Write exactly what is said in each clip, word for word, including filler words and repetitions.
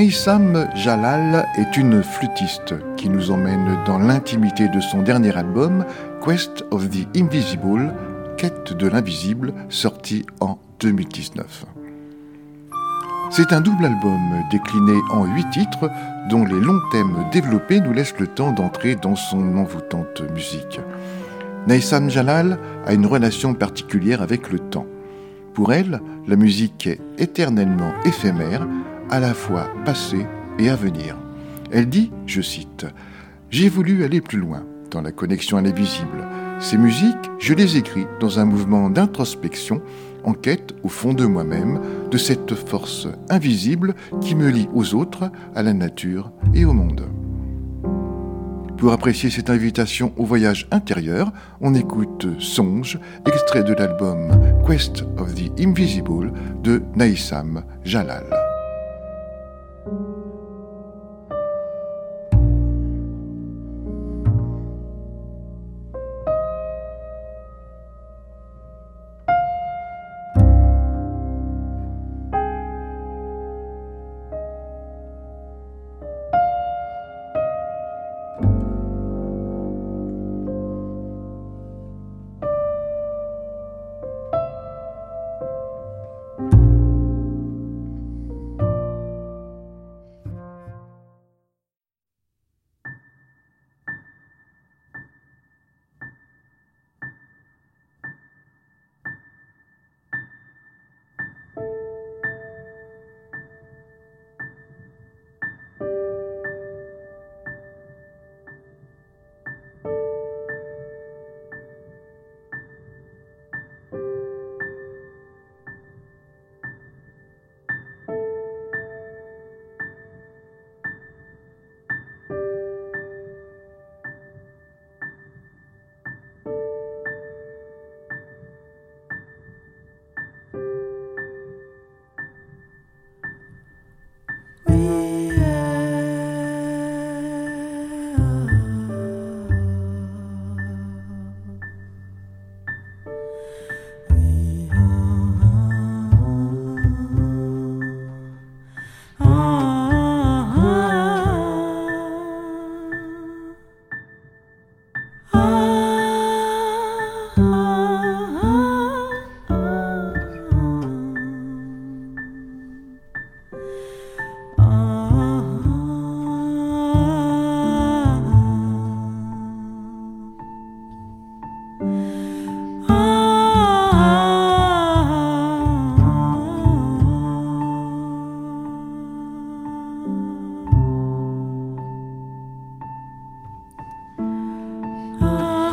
Neysham Jalal est une flûtiste qui nous emmène dans l'intimité de son dernier album Quest of the Invisible, Quête de l'invisible, sorti en deux mille dix-neuf. C'est un double album décliné en huit titres dont les longs thèmes développés nous laissent le temps d'entrer dans son envoûtante musique. Neysham Jalal a une relation particulière avec le temps. Pour elle, la musique est éternellement éphémère, à la fois passé et à venir. Elle dit, je cite, « J'ai voulu aller plus loin dans la connexion à l'invisible. Ces musiques, je les écris dans un mouvement d'introspection, en quête au fond de moi-même de cette force invisible qui me lie aux autres, à la nature et au monde. » Pour apprécier cette invitation au voyage intérieur, on écoute Songe, extrait de l'album Quest of the Invisible de Neysham Jalal. Ah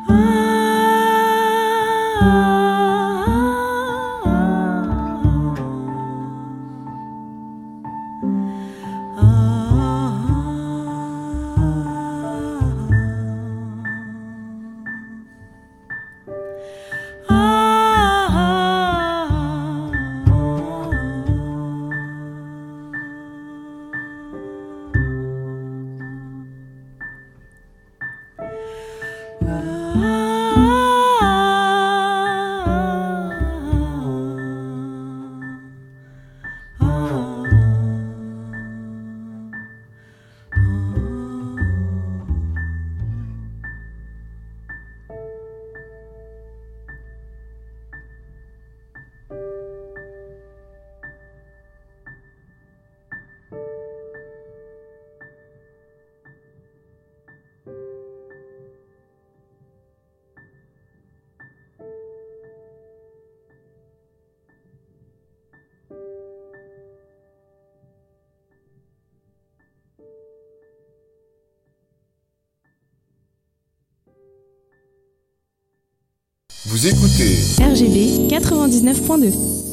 Vous écoutez R G B quatre-vingt-dix-neuf point deux.